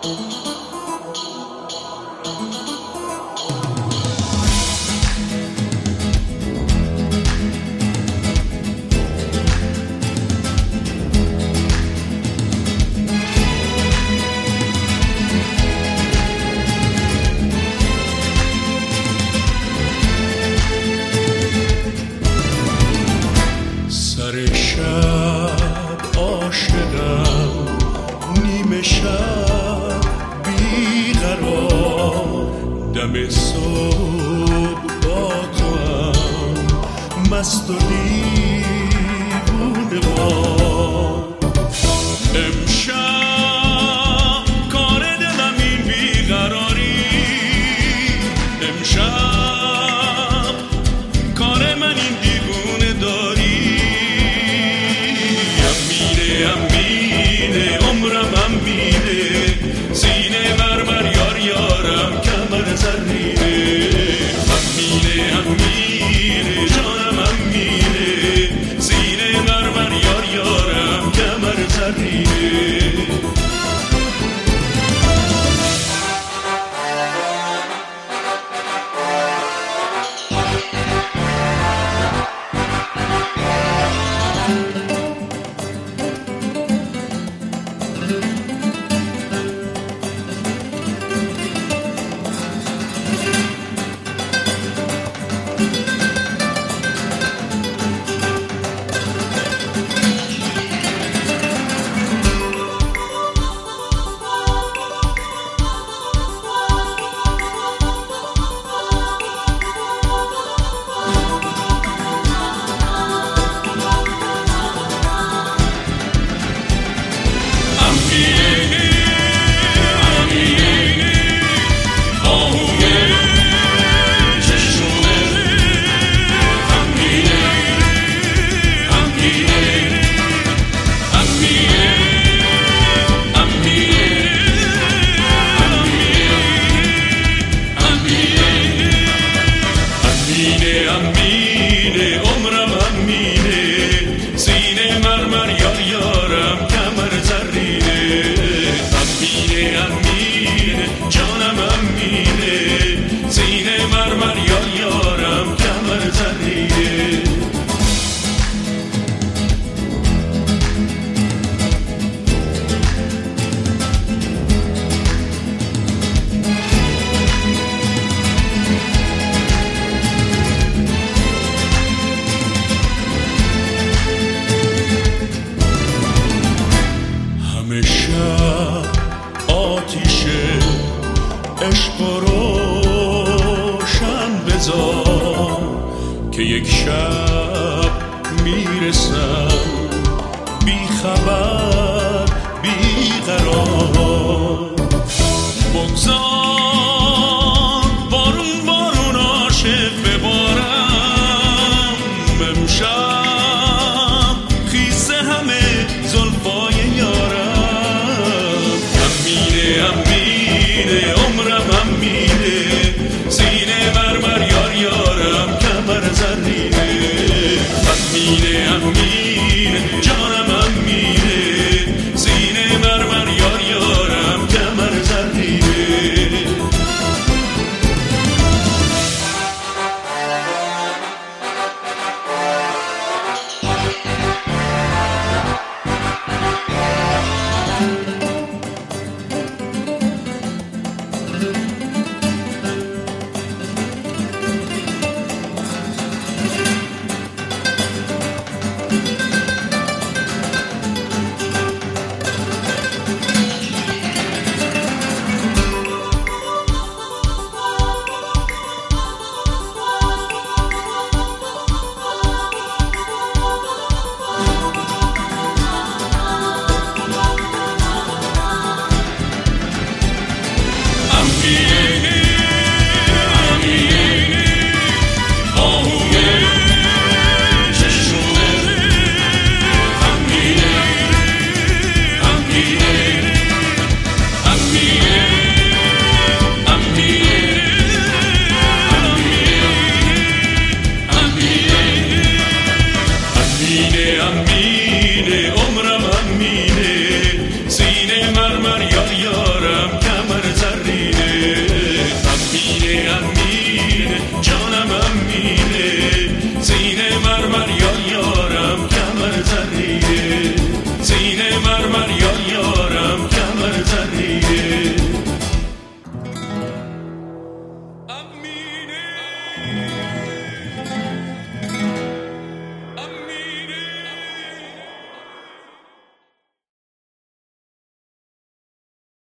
سر شب عاشقم، نیمه شب بیقرار، دم صبح با تو هم مست و دیوونه وار. امشب کار دلم این بیقراری، امشب کار من این دیوونه داری. امینه عمرم امینه، سینه مرمر یار یارم کمر زرینه. امینه جانم امینه، سینه مرمر یار یارم کمر زرینه. امینه عمرم امینه، سینه مرمر یار یارم کمر زرینه. امینه جانم امینه، سینه مرمر یار یارم کمر زرینه. شب آتیش عشق روشن بذار، که یک شب میرسم بی خبر